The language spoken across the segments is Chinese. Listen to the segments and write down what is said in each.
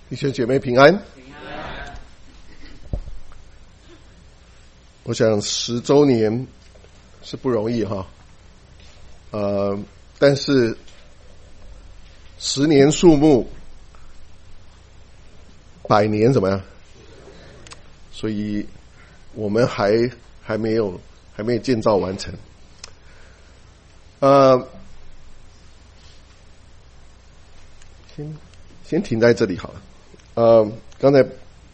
弟兄姐妹平安。我想10周年是不容易哈，但是10年树木，100年怎么样？所以我们还没有建造完成。先停在这里好了。刚才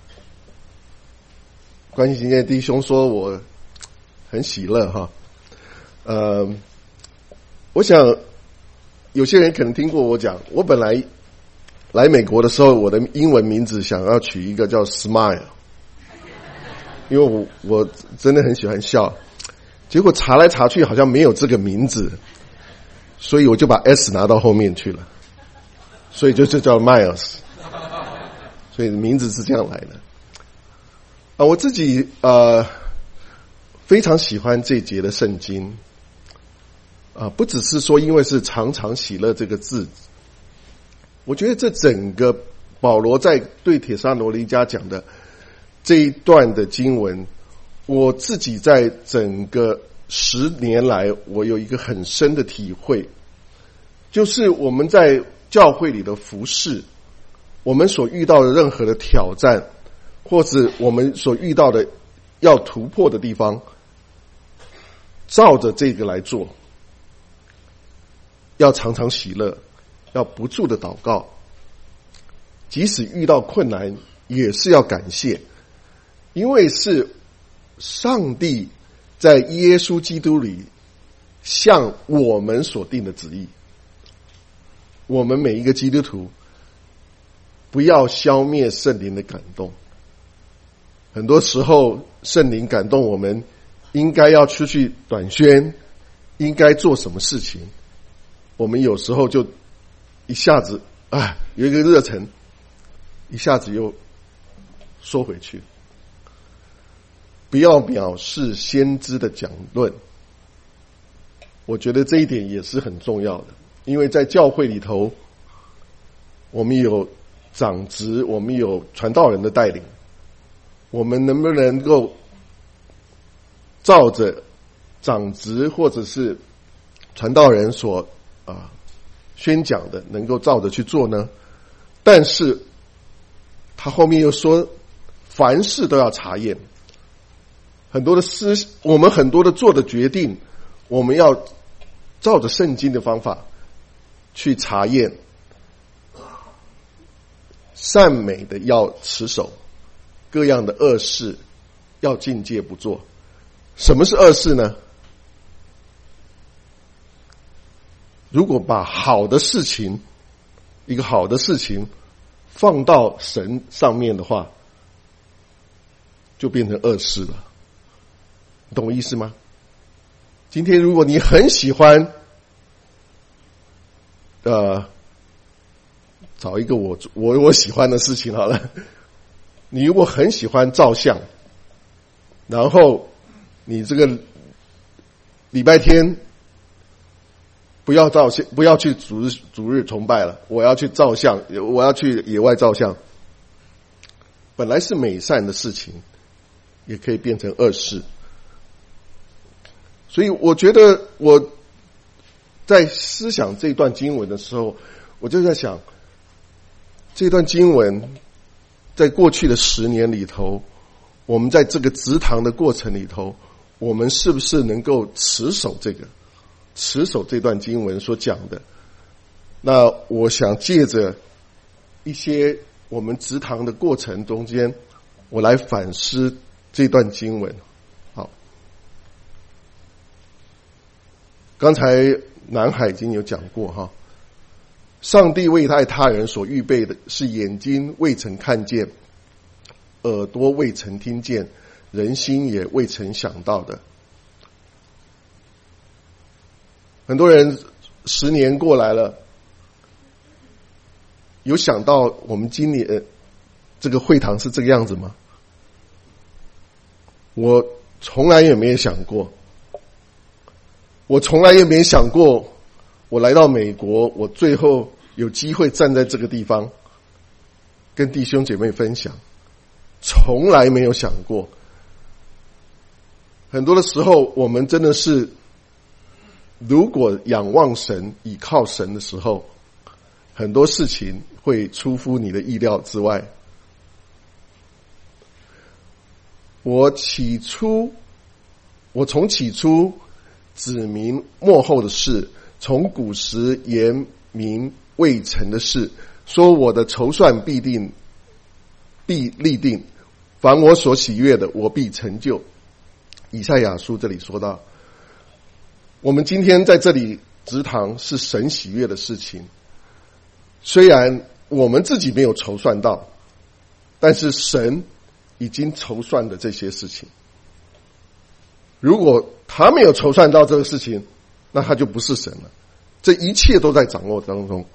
关系今天弟兄说我很喜乐哈。我想有些人可能听过我讲，我本来来美国的时候，我的英文名字想要取一个叫 Smile， 因为我真的很喜欢笑，结果查来查去好像没有这个名字，所以我就把 S 拿到后面去了，所以就叫 Miles， 所以名字是这样来的。我自己非常喜欢这节的圣经，不只是说因为是常常喜乐这个字，我觉得这整个保罗在对帖撒罗尼迦讲的这一段的经文，我自己在整个10年来，我有一个很深的体会，就是我们在教会里的服事，我们所遇到的任何的挑战，或是我们所遇到的要突破的地方，照着这个来做，要常常喜乐，要不住的祷告，即使遇到困难也是要感谢，因为是上帝在耶稣基督里向我们所定的旨意。我们每一个基督徒不要消灭圣灵的感动。很多时候圣灵感动我们应该要出去短宣，应该做什么事情，我们有时候就一下子有一个热忱，一下子又缩回去。不要藐视先知的讲论，我觉得这一点也是很重要的。因为在教会里头，我们有长职，我们有传道人的带领，我们能不能够照着长职或者是传道人所宣讲的，能够照着去做呢？但是他后面又说，凡事都要查验。我们很多的做的决定，我们要照着圣经的方法去查验，善美的要持守，各样的恶事要禁戒不做。什么是恶事呢？如果把好的事情，一个好的事情放到神上面的话，就变成恶事了。你懂我意思吗？今天如果你很喜欢找一个我喜欢的事情好了，你如果很喜欢照相，然后你这个礼拜天不要照相，不要去主日崇拜了，我要去照相，我要去野外照相，本来是美善的事情，也可以变成恶事。所以我觉得我在思想这段经文的时候，我就在想，这段经文在过去的10年里头，我们在这个植堂的过程里头，我们是不是能够持守这段经文所讲的？那我想借着一些我们植堂的过程中间，我来反思这段经文。好，刚才南海已经有讲过哈，上帝为爱他人所预备的是眼睛未曾看见，耳朵未曾听见，人心也未曾想到的。很多人10年过来了，有想到我们今年这个会堂是这个样子吗？我从来也没有想过，我从来也没想过，我来到美国，我最后有机会站在这个地方， 跟弟兄姐妹分享，从来没有想过。很多的时候，我们真的是，如果仰望神、倚靠神的时候，很多事情会出乎你的意料之外。我从起初指明末后的事，从古时言明未成的事，说我的筹算必立定，凡我所喜悦的，我必成就。以赛亚书这里说到，我们今天在这里植堂是神喜悦的事情，虽然我们自己没有筹算到，但是神已经筹算的这些事情。如果他没有筹算到这个事情，那他就不是神了。这一切都在掌握当中。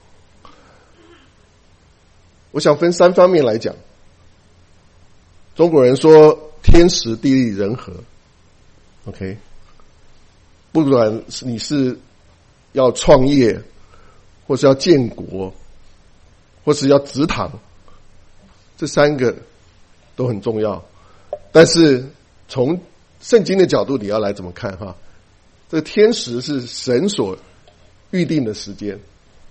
我想分3方面来讲。中国人说天时地利人和 OK， 不管你是要创业，或是要建国，或是要植堂，这3个都很重要。但是从圣经的角度，你要来怎么看哈？这个天时是神所预定的时间。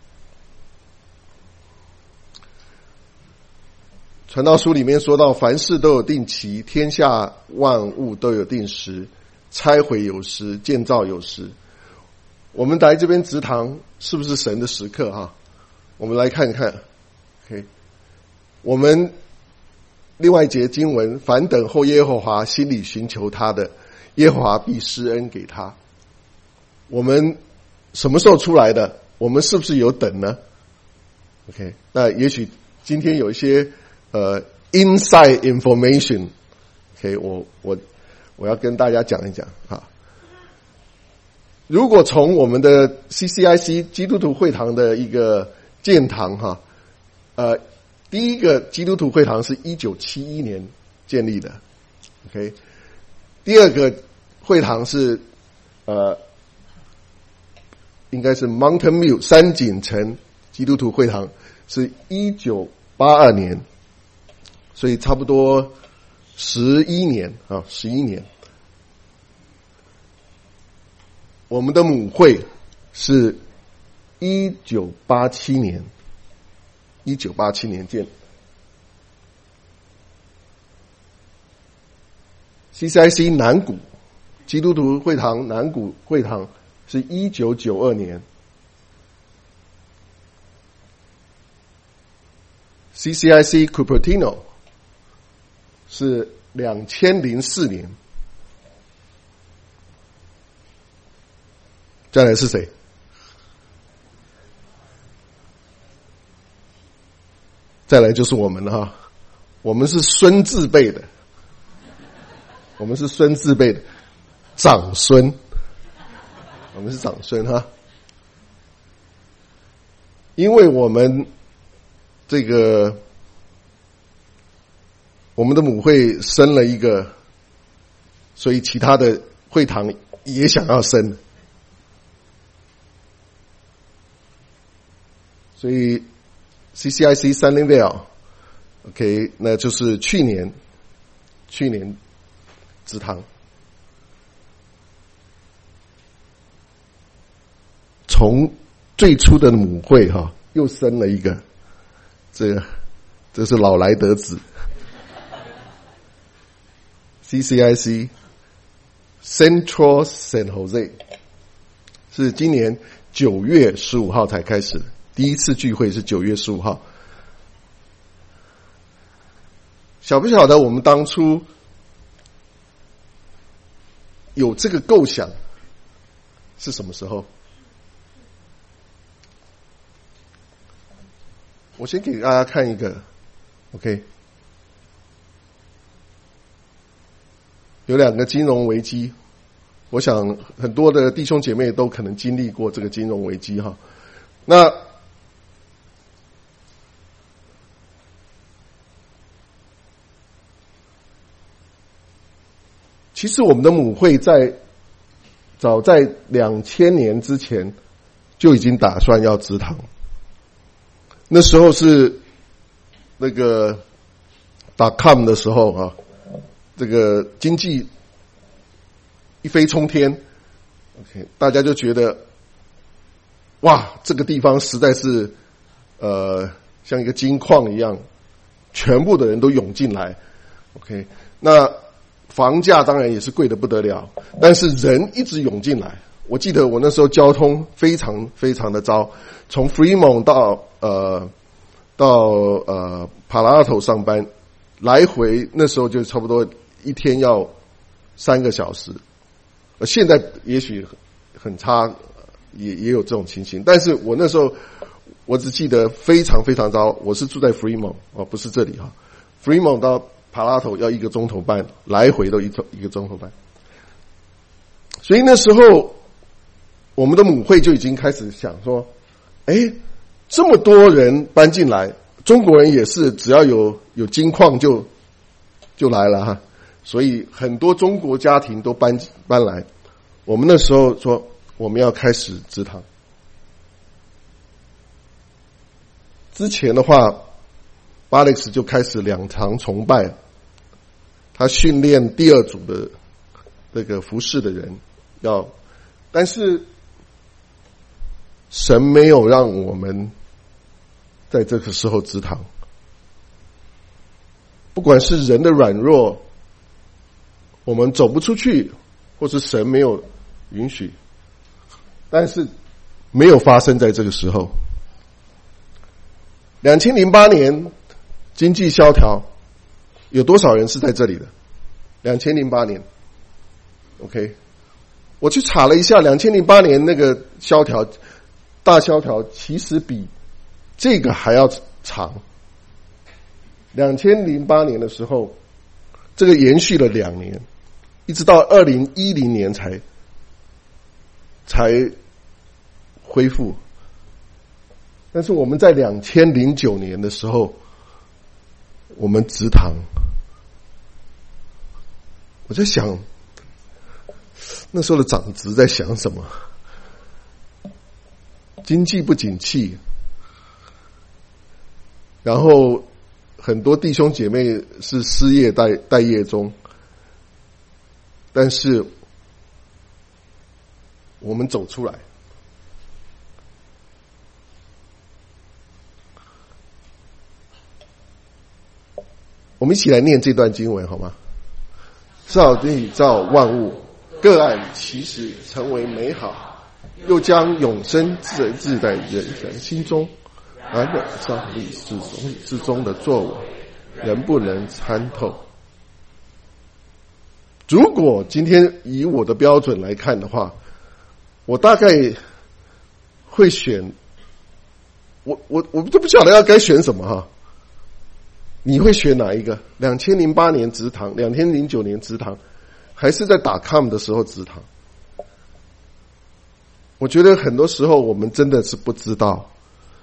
传道书里面说到，凡事都有定期，天下万物都有定时，拆毁有时，建造有时。我们来这边植堂是不是神的时刻哈？我们来看看 OK， 我们另外一节经文，凡等候耶和华，心里寻求他的，耶和华必施恩给他。我们什么时候出来的？我们是不是有等呢 OK， 那也许今天有一些inside information OK， 我要跟大家讲一讲哈。如果从我们的 CCIC 基督徒会堂的一个建堂哈，第一个基督徒会堂是1971年建立的 OK， 第二个会堂是应该是 Mountain View 山景城基督徒会堂是1982年，所以差不多11年啊，11年。我们的母会是1987年建。CCIC 南谷基督徒会堂南谷会堂是1992年。CCIC Cupertino 是2004年。再来是谁？再来就是我们了哈，我们是孙字辈的，我们是孙字辈的长孙，我们是长孙哈。因为我们这个我们的母会生了一个，所以其他的会堂也想要生。所以 CCIC Sunnyvale OK， 那就是去年植堂。从最初的母会哈，又生了一个，这是老来得子。CCIC Central San Jose 是今年9月15号才开始的。第一次聚会是9月15号。晓不晓得我们当初有这个构想是什么时候？我先给大家看一个 OK， 有2个金融危机，我想很多的弟兄姐妹都可能经历过这个金融危机哈。那其实我们的母会早在2000年之前就已经打算要植堂，那时候是那个.com 的时候啊，这个经济一飞冲天 ，OK， 大家就觉得，哇，这个地方实在是像一个金矿一样，全部的人都涌进来 ，OK， 那房价当然也是贵得不得了，但是人一直涌进来。我记得我那时候交通非常非常的糟，从 Fremont 到Palo Alto 上班，来回那时候就差不多一天要3个小时。现在也许很差，也有这种情形，但是我那时候我只记得非常非常糟。我是住在 Fremont 不是这里哈 ，Fremont 到Palo Alto要1个钟头半，来回都一个钟头半。所以那时候我们的母会就已经开始想说，这么多人搬进来，中国人也是只要有金矿就来了哈，所以很多中国家庭都搬来。我们那时候说我们要开始植堂。之前的话，巴勒斯就开始2堂崇拜，他训练第2组的那个服侍的人但是神没有让我们在这个时候植堂，不管是人的软弱，我们走不出去，或是神没有允许，但是没有发生在这个时候。2008年经济萧条，有多少人是在这里的？2008年 ，OK， 我去查了一下，2008年那个大萧条其实比这个还要长。2008年的时候，这个延续了2年，一直到2010年才恢复。但是我们在2009年的时候，我们植堂。我在想，那时候的长子在想什么？经济不景气，然后很多弟兄姐妹是失业待业中，但是我们走出来。我们一起来念这段经文好吗？造地造万物，各按其时成为美好，又将永生置在人心中。然而上帝之中的作为，人不能参透。如果今天以我的标准来看的话，我大概会选，我都不晓得要该选什么哈。你会选哪一个？2008年植堂，2009年植堂，还是在.com 的时候植堂？我觉得很多时候我们真的是不知道，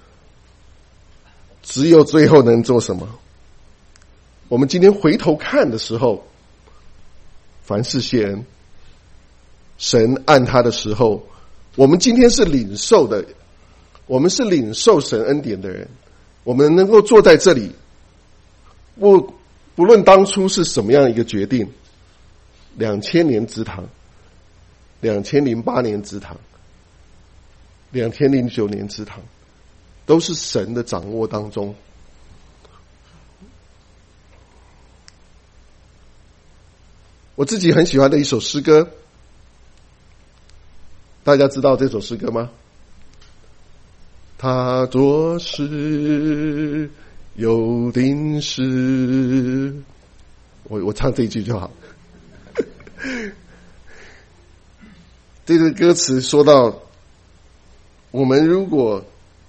只有最后能做什么。我们今天回头看的时候，凡事谢恩，神按他的时候，我们今天是领受的，我们是领受神恩典的人，我们能够坐在这里。不论当初是什么样一个决定，2000年植堂，2008年植堂，2009年植堂，都是神的掌握当中。我自己很喜欢的一首诗歌，大家知道这首诗歌吗？他做事有定时，我唱这一句就好。这个歌词说到，我们如果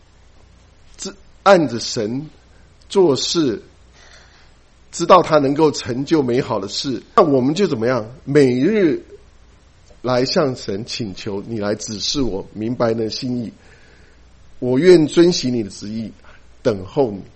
按着神做事，知道他能够成就美好的事，那我们就怎么样？每日来向神请求，你来指示我明白你的心意，我愿遵行你的旨意，等候你。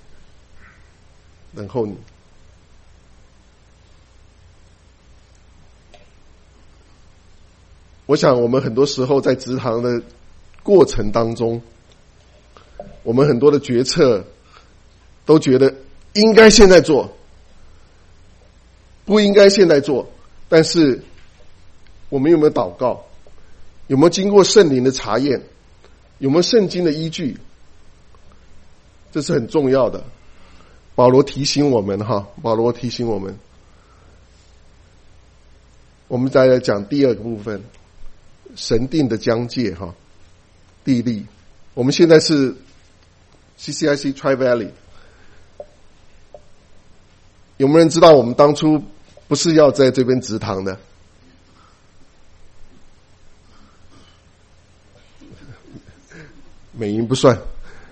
我想我们很多时候在植堂的过程当中，我们很多的决策都觉得应该现在做，不应该现在做。但是我们有没有祷告？有没有经过圣灵的查验？有没有圣经的依据？这是很重要的。保罗提醒我们保罗提醒我们。我们再来讲第二个部分，神定的疆界地利。我们现在是 CCIC Tri-Valley， 有没有人知道我们当初不是要在这边植堂的？美银不算。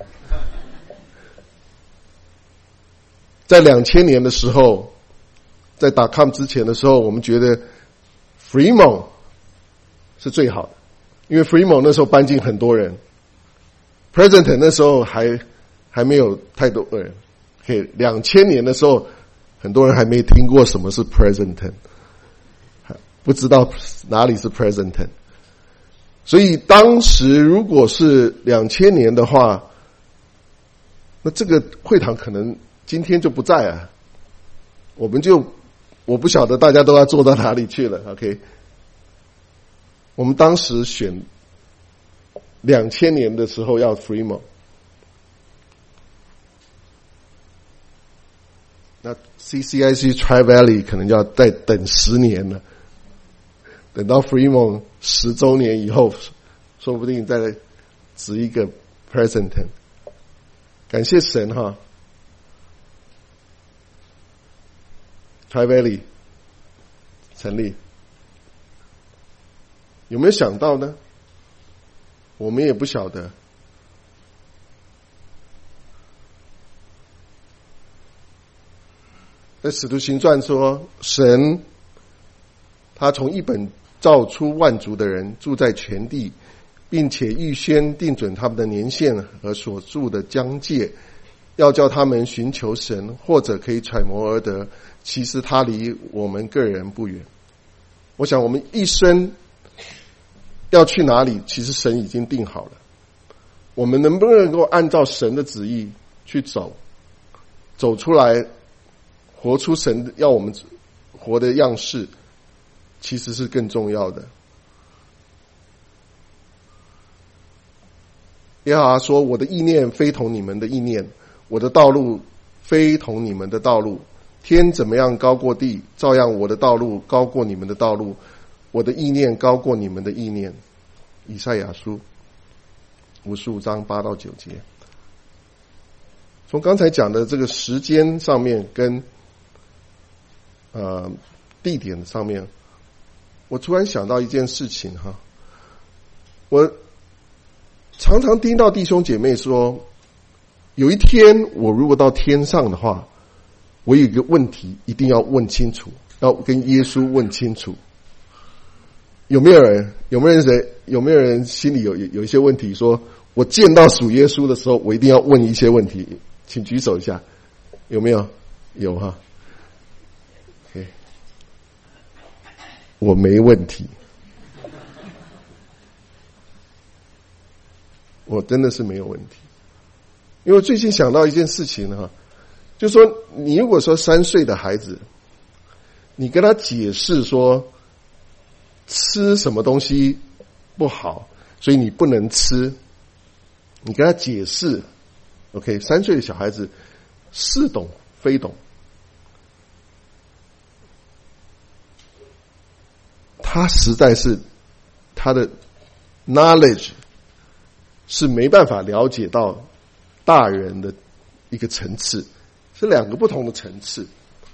在2000年的时候，在.com 之前的时候，我们觉得 Fremont 是最好的，因为 Fremont 那时候搬进很多人。President 那时候还没有太多人。2000年的时候，很多人还没听过什么是 President， 不知道哪里是 President。所以当时如果是2000年的话，那这个会堂可能今天就不在啊。我不晓得大家都要坐到哪里去了。OK， 我们当时选2000年的时候要 Fremont， 那 CCIC Tri-Valley 可能要再等10年了。等到 Fremont 10周年以后，说不定再植一个 President。 感谢神Tri-Valley 成立，有没有想到呢？我们也不晓得。在使徒行传说，神他从一本造出万族的人，住在全地，并且预先定准他们的年限和所住的疆界，要叫他们寻求神，或者可以揣摩而得，其实他离我们个人不远。我想我们一生要去哪里，其实神已经定好了。我们能不能够按照神的旨意去走出来，活出神要我们活的样式，其实是更重要的。耶和华说，我的意念非同你们的意念，我的道路非同你们的道路。天怎么样高过地，照样我的道路高过你们的道路，我的意念高过你们的意念。以赛亚书55章8到9节。从刚才讲的这个时间上面跟地点上面，我突然想到一件事情我常常听到弟兄姐妹说，有一天我如果到天上的话，我有一个问题一定要问清楚，要跟耶稣问清楚。有没有人心里有一些问题，说我见到主耶稣的时候，我一定要问一些问题？请举手一下，有没有？有OK， 我没问题，我真的是没有问题。因为我最近想到一件事情就是说，你如果说3岁的孩子，你跟他解释说吃什么东西不好，所以你不能吃，你跟他解释 OK， 3岁的小孩子似懂非懂，他实在是他的 knowledge 是没办法了解到大人的一个层次，是2个不同的层次。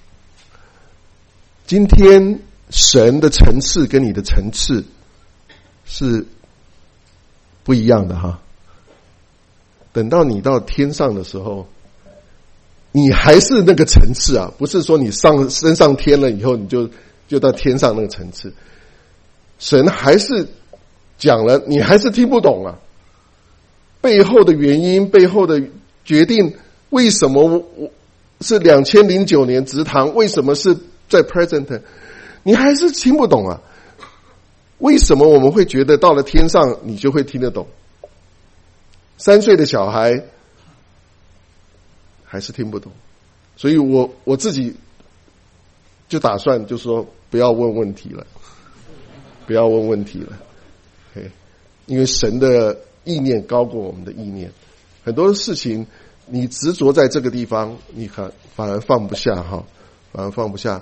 今天神的层次跟你的层次是不一样的等到你到天上的时候，你还是那个层次不是说你升上天了以后你就到天上那个层次。神还是讲了，你还是听不懂背后的原因，背后的决定，为什么我是2009年植堂，为什么是在 present， 你还是听不懂为什么我们会觉得到了天上你就会听得懂？3岁的小孩还是听不懂。 所以我自己就打算就说不要问问题了，不要问问题了。因为神的意念高过我们的意念，很多事情你执着在这个地方，你反而放不下哈，反而放不下。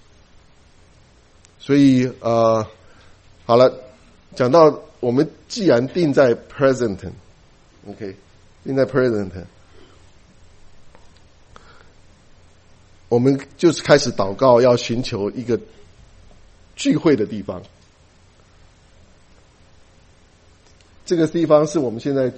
所以好了，讲到我们既然定在 present，OK， 定在 present， 我们就是开始祷告，要寻求一个聚会的地方。这个地方是我们现在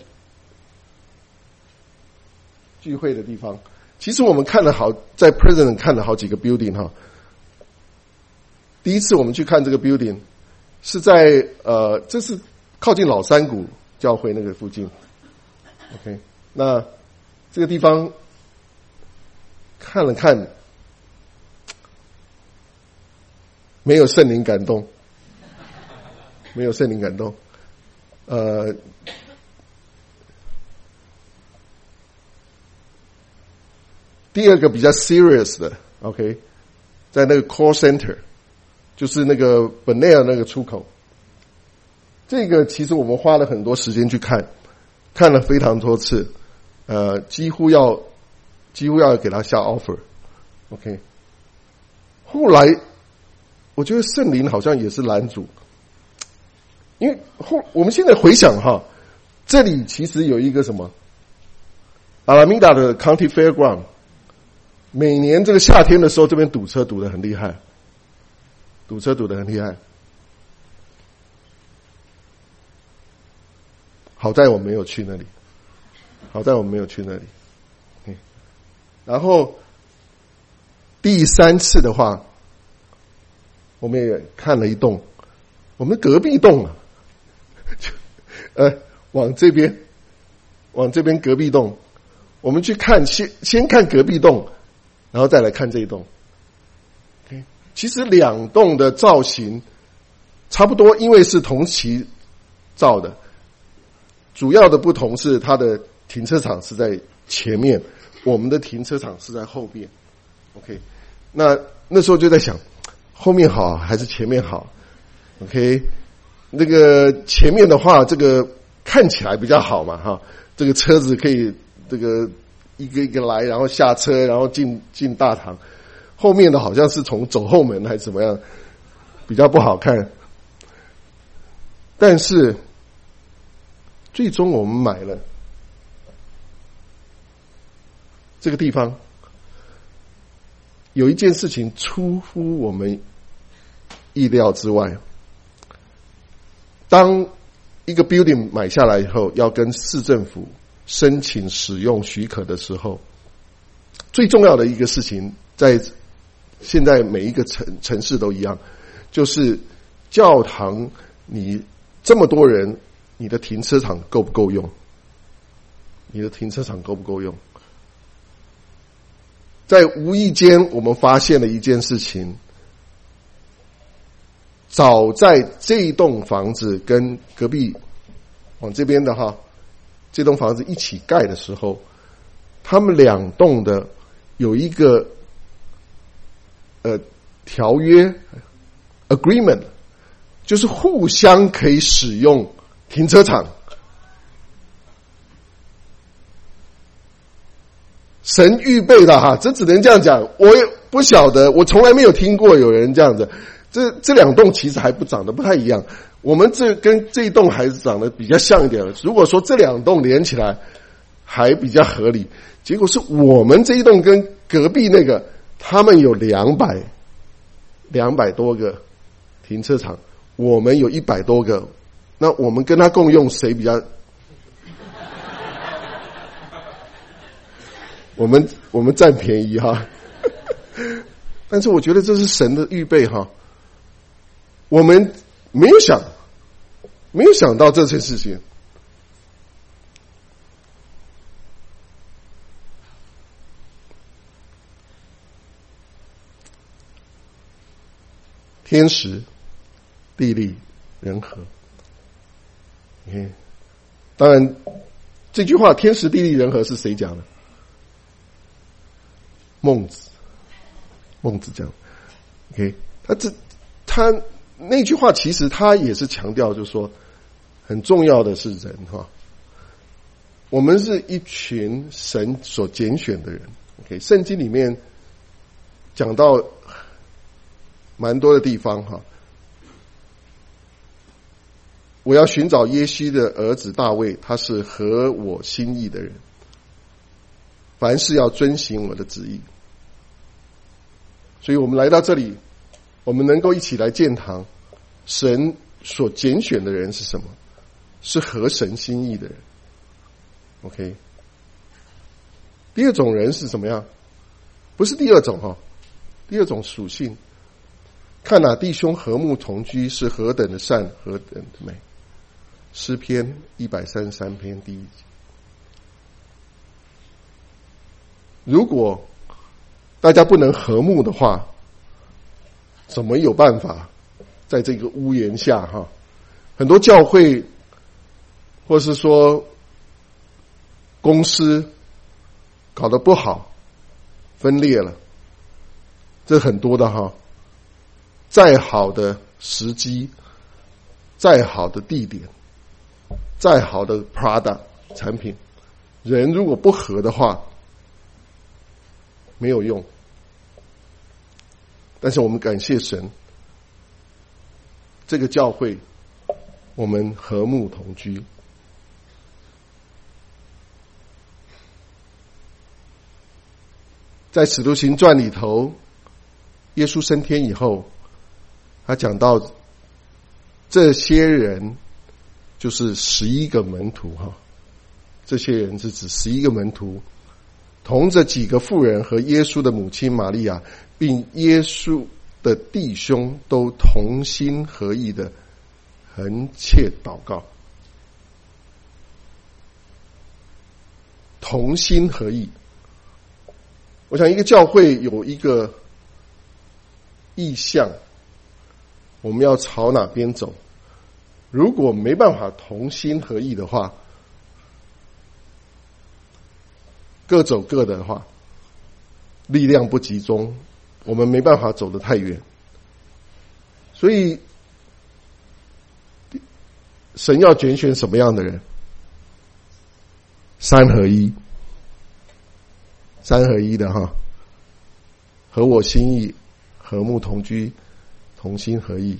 聚会的地方。其实我们看了在 Present 看了好几个 building 哈。第一次我们去看这个 building 是在这是靠近老山谷教会那个附近。OK， 那这个地方看了看，没有圣灵感动，没有圣灵感动。第二个比较 serious 的 ，OK， 在那个 call center， 就是那个本内尔那个出口。这个其实我们花了很多时间去看了非常多次，几乎要给他下 offer，OK。后来我觉得圣灵好像也是拦阻。因为我们现在回想哈，这里其实有一个什么阿拉米达的 County Fairground， 每年这个夏天的时候，这边堵车堵得很厉害，好在我没有去那里，然后第三次的话，我们也看了一栋，我们隔壁栋啊。往这边隔壁栋，我们去看先看隔壁栋，然后再来看这一栋。Okay， 其实两栋的造型差不多，因为是同期造的，主要的不同是它的停车场是在前面，我们的停车场是在后边。OK， 那时候就在想，后面好还是前面好 ？OK。那个前面的话，这个看起来比较好嘛，哈，这个车子可以这个一个一个来，然后下车，然后进大堂。后面的好像是从走后门还是怎么样，比较不好看。但是最终我们买了这个地方，有一件事情出乎我们意料之外。当一个 building 买下来以后，要跟市政府申请使用许可的时候，最重要的一个事情，在现在每一个城市都一样，就是教堂你这么多人，你的停车场够不够用？在无意间，我们发现了一件事情。早在这一栋房子跟隔壁往这边的哈，这栋房子一起盖的时候，他们两栋的有一个条约 agreement， 就是互相可以使用停车场。神预备的哈，这只能这样讲。我也不晓得，我从来没有听过有人这样子。这两栋其实还长得不太一样，我们这跟这一栋还是长得比较像一点。如果说这两栋连起来还比较合理，结果是我们这一栋跟隔壁那个，他们有200多个停车场，我们有100多个，那我们跟他共用，谁比较？我们占便宜哈，但是我觉得这是神的预备哈。我们没有想到这件事情。天时、地利、人和。当然，这句话“天时地利人和”是谁讲的？ 孟子讲 ，OK， 他那句话其实他也是强调，就是说很重要的是人哈，我们是一群神所拣选的人 ，OK， 圣经里面讲到蛮多的地方哈。我要寻找耶西的儿子大卫，他是合我心意的人，凡事要遵行我的旨意。所以我们来到这里，我们能够一起来建堂，神所拣选的人是什么？是合神心意的人。OK。第二种人是怎么样？不是第二种哈，第二种属性，看哪弟兄和睦同居是何等的善，何等的美。诗篇133篇第1节。如果大家不能和睦的话，怎么有办法在这个屋檐下哈？很多教会或是说公司搞得不好，分裂了，这很多的哈。再好的时机，再好的地点，再好的 product 产品，人如果不合的话，没有用。但是我们感谢神，这个教会我们和睦同居。在使徒行传里头，耶稣升天以后，他讲到这些人就是11个门徒哈，这些人是指11个门徒，同着几个妇人和耶稣的母亲玛利亚，并耶稣的弟兄都同心合意的恒切祷告。同心合意，我想一个教会有一个意向，我们要朝哪边走。如果没办法同心合意的话，各走各的话，力量不集中，我们没办法走得太远。所以神要拣选什么样的人？三合一的哈，合我心意，和睦同居，同心合意。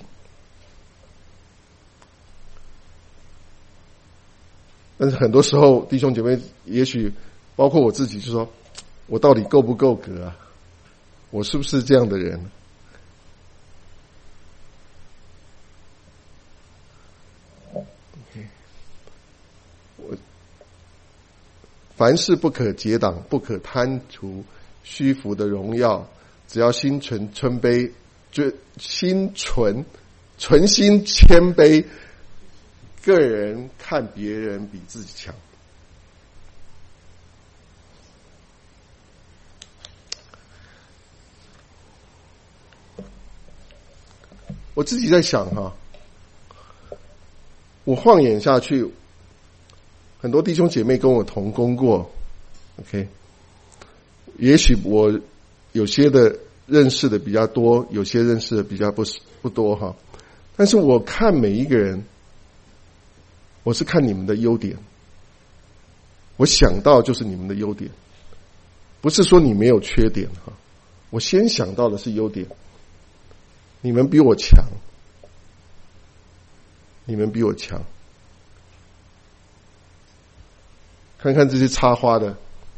但是很多时候弟兄姐妹，也许包括我自己，就说我到底够不够格啊？我是不是这样的人？凡事不可结党，不可贪图虚浮的荣耀，只要心存谦卑，存心谦卑，个人看别人比自己强。我自己在想哈，我晃眼下去，很多弟兄姐妹跟我同工过 ，OK， 也许我有些的认识的比较多，有些认识的比较不多哈，但是我看每一个人，我是看你们的优点，我想到就是你们的优点，不是说你没有缺点哈，我先想到的是优点。你们比我强，你们比我强。看看这些插花的，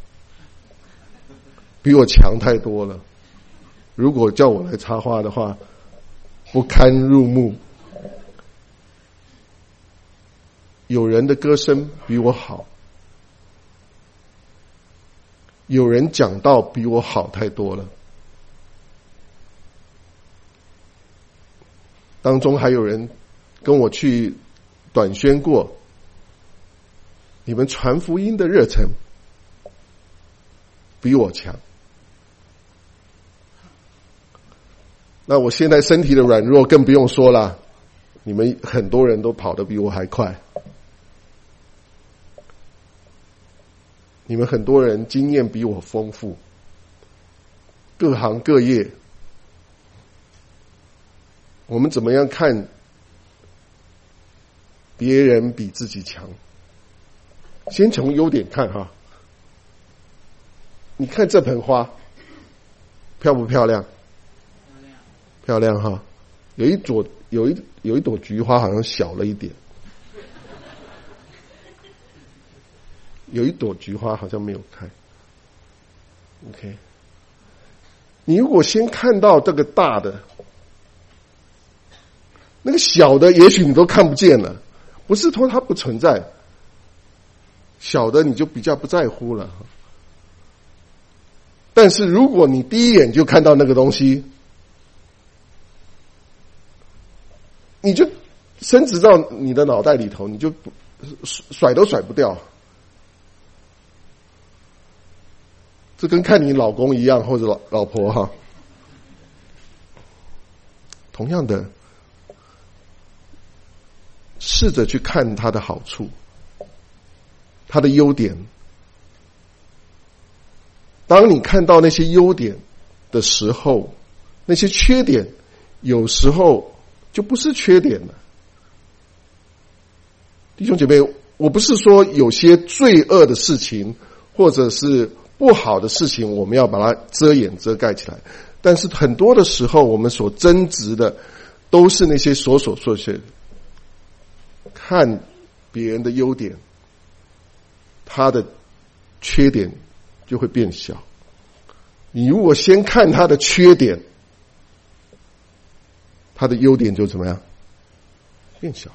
比我强太多了。如果叫我来插花的话，不堪入目。有人的歌声比我好，有人讲道比我好太多了。当中还有人跟我去短宣过，你们传福音的热忱比我强。那我现在身体的软弱更不用说了，你们很多人都跑得比我还快，你们很多人经验比我丰富， 各行各业，我们怎么样看别人比自己强？先从优点看哈。你看这盆花漂不漂亮？漂亮哈。有一朵菊花好像小了一点，有一朵菊花好像没有开。OK， 你如果先看到这个大的，那个小的也许你都看不见了，不是说它不存在，小的你就比较不在乎了。但是如果你第一眼就看到那个东西，你就深植到你的脑袋里头，你就甩都甩不掉。这跟看你老公一样，或者老婆哈。同样的，试着去看他的好处，他的优点。当你看到那些优点的时候，那些缺点有时候就不是缺点了。弟兄姐妹，我不是说有些罪恶的事情或者是不好的事情我们要把它遮掩遮盖起来，但是很多的时候我们所争执的都是那些琐碎的。看别人的优点，他的缺点就会变小。你如果先看他的缺点，他的优点就怎么样？变小。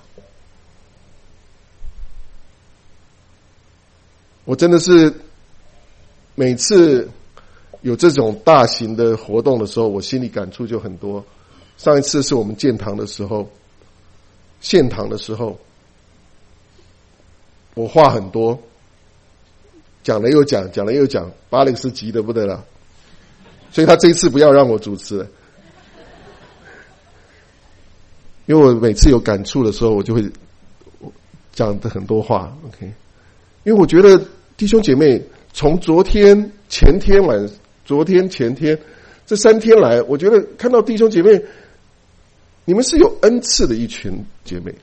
我真的是每次有这种大型的活动的时候，我心里感触就很多。上一次是我们献堂的时候，我话很多，讲了又讲，讲了又讲，巴勒斯急得不得了，所以他这一次不要让我主持了。因为我每次有感触的时候，我就会讲的很多话 ，OK。因为我觉得弟兄姐妹从昨天、前天这3天来，我觉得看到弟兄姐妹，你们是有恩赐的一群姐妹，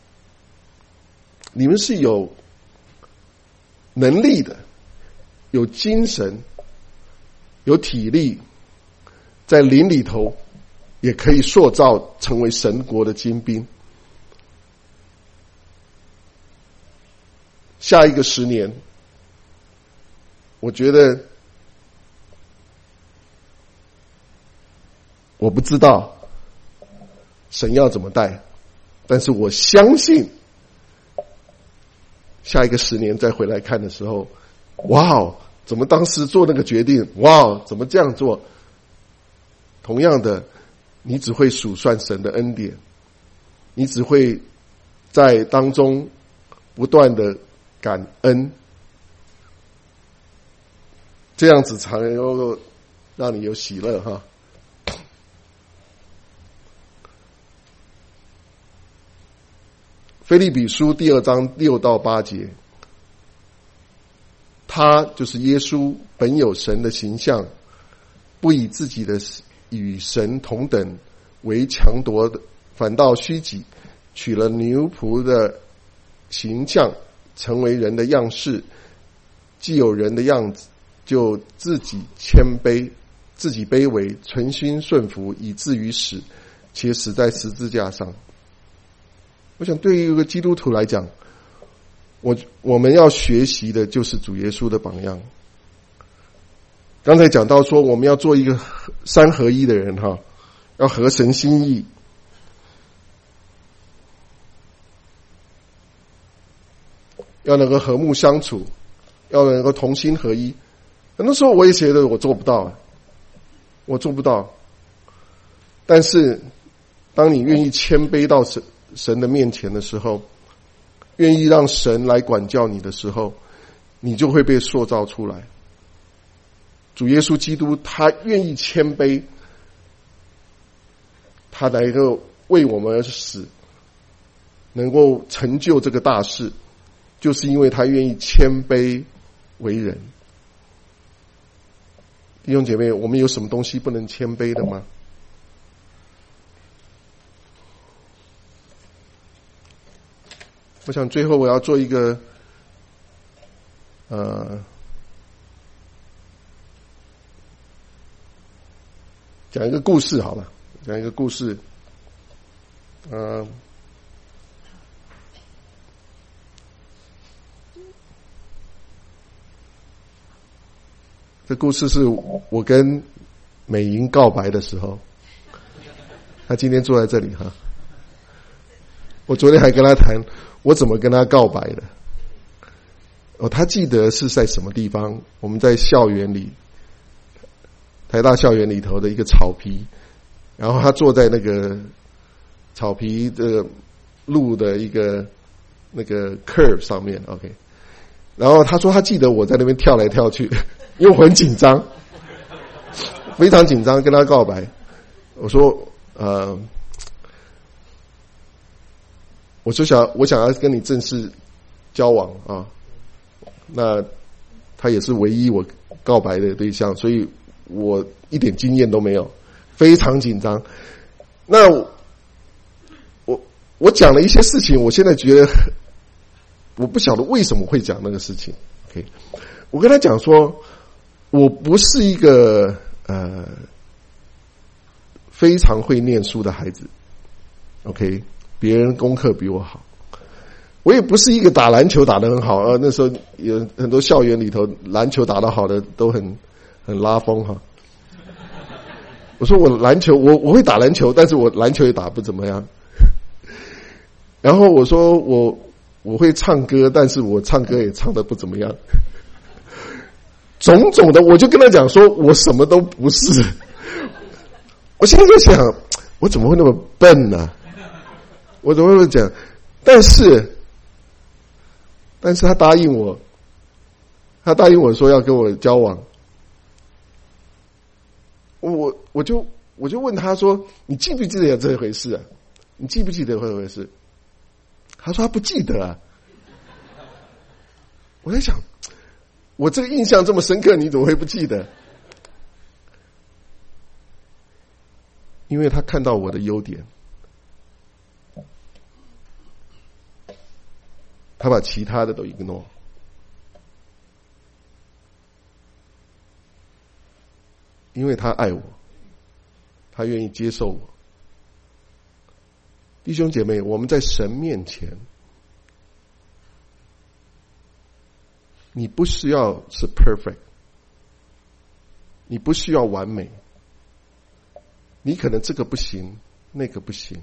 你们是有能力的，有精神，有体力，在灵里头也可以塑造成为神国的精兵。下一个10年，我觉得我不知道神要怎么带，但是我相信下一个10年再回来看的时候，哇哦，怎么当时做那个决定？哇哦，怎么这样做？同样的，你只会数算神的恩典，你只会在当中不断的感恩，这样子才能够让你有喜乐哈。腓立比书2章6到8节，他就是耶稣，本有神的形象，不以自己的与神同等为强夺的，反倒虚己，取了奴仆的形象，成为人的样式。既有人的样子，就自己谦卑，自己卑微，存心顺服，以至于死，且死在十字架上。我想对于一个基督徒来讲，我们要学习的就是主耶稣的榜样。刚才讲到说，我们要做一个3合1的人哈，要合神心意。要能够和睦相处，要能够同心合一。很多时候我也觉得我做不到，但是当你愿意谦卑到神的面前的时候，愿意让神来管教你的时候，你就会被塑造出来。主耶稣基督他愿意谦卑，他能够为我们而死，能够成就这个大事，就是因为他愿意谦卑为人。 弟兄姐妹，我们有什么东西不能谦卑的吗？我想最后我要做一个讲一个故事好了，讲一个故事。这故事是我跟美莹告白的时候，她今天坐在这里哈。我昨天还跟她谈我怎么跟她告白的。她记得是在什么地方，我们在校园里，台大校园里头的一个草皮，然后她坐在那个草皮的路的一个那个 curve 上面 ，OK。然后她说她记得我在那边跳来跳去。因为我很紧张，非常紧张，跟他告白。我说，我想要跟你正式交往啊。那他也是唯一我告白的对象，所以我一点经验都没有，非常紧张。那我讲了一些事情，我现在觉得我不晓得为什么会讲那个事情。OK， 我跟他讲说。我不是一个非常会念书的孩子 ，OK， 别人功课比我好。我也不是一个打篮球打得很好，那时候有很多校园里头篮球打得好的都很拉风哈。我说我篮球我会打篮球，但是我篮球也打不怎么样。然后我说我会唱歌，但是我唱歌也唱得不怎么样。种种的，我就跟他讲说，我什么都不是。我现在在想，我怎么会那么笨呢？我怎么会讲？但是他答应我说要跟我交往。我就问他说，你记不记得有这回事啊？你记不记得这回事？他说他不记得啊。我在想。我这个印象这么深刻，你怎么会不记得？因为他看到我的优点，他把其他的都ignore，因为他爱我，他愿意接受我。弟兄姐妹，我们在神面前。你不需要是 perfect， 你不需要完美，你可能这个不行，那个不行，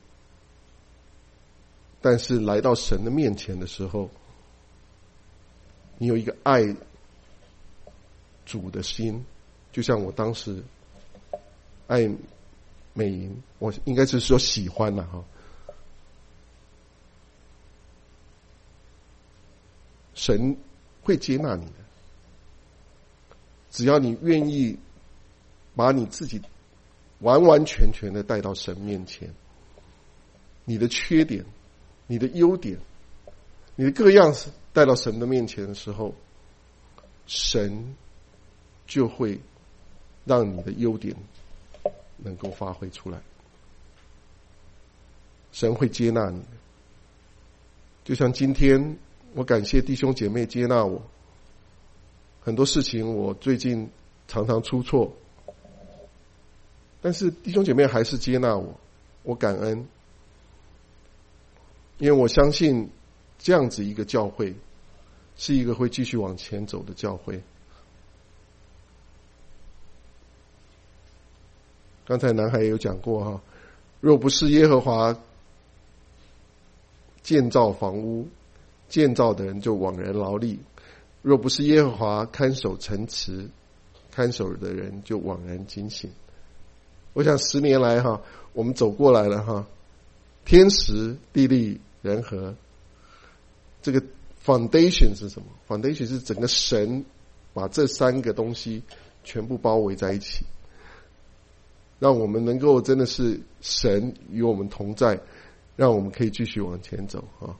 但是来到神的面前的时候，你有一个爱主的心，就像我当时爱美莹，我应该是说喜欢了哈。神会接纳你的，只要你愿意把你自己完完全全的带到神面前，你的缺点、你的优点、你的各样带到神的面前的时候，神就会让你的优点能够发挥出来，神会接纳你的。就像今天我感谢弟兄姐妹接纳我，很多事情我最近常常出错，但是弟兄姐妹还是接纳我，我感恩，因为我相信这样子一个教会是一个会继续往前走的教会。刚才南海也有讲过哈，若不是耶和华建造房屋，建造的人就枉然劳力；若不是耶和华看守城池，看守的人就枉然警醒。我想10年来哈，我们走过来了哈，天时地利人和，这个 foundation 是什么？ foundation 是整个神把这3个东西全部包围在一起，让我们能够真的是神与我们同在，让我们可以继续往前走啊！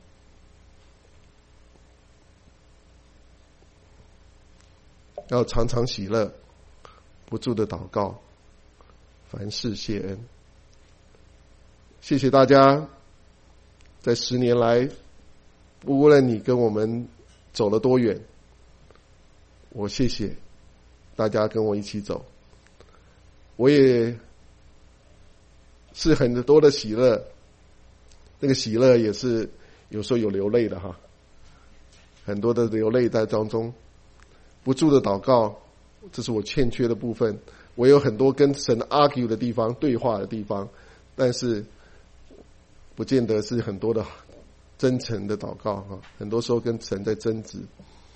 要常常喜乐， 不住的祷告，凡事谢恩。谢谢大家，在10年来，无论你跟我们走了多远，我谢谢大家跟我一起走。我也是很多的喜乐，那个喜乐也是有时候有流泪的哈，很多的流泪在当中。不住的祷告，这是我欠缺的部分。我有很多跟神 argue 的地方，对话的地方，但是不见得是很多的真诚的祷告哈。很多时候跟神在争执。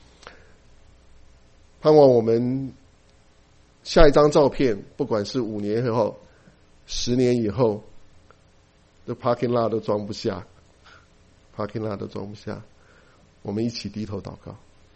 盼望我们下一张照片，不管是5年以后、10年以后，这 parking lot 都装不下，parking lot 都装不下。我们一起低头祷告。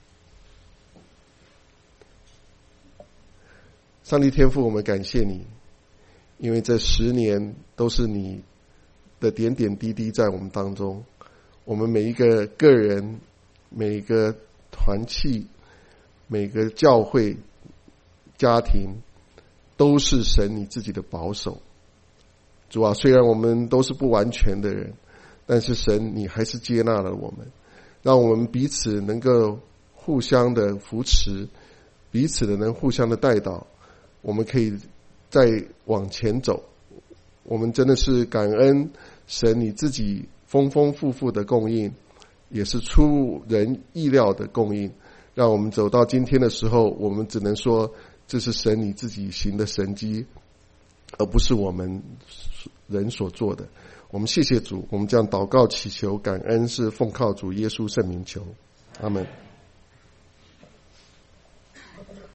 上帝天父，我们感谢你，因为这10年都是你的点点滴滴在我们当中。我们每一个个人、每一个团契、每个教会、家庭，都是神你自己的保守。主啊，虽然我们都是不完全的人，但是神你还是接纳了我们，让我们彼此能够互相的扶持，彼此的能互相的带导，我们可以再往前走。我们真的是感恩神你自己丰丰富富的供应，也是出人意料的供应，让我们走到今天的时候，我们只能说这是神你自己行的神迹，而不是我们人所做的。我们谢谢主，我们这样祷告祈求感恩，是奉靠主耶稣圣名求，阿们。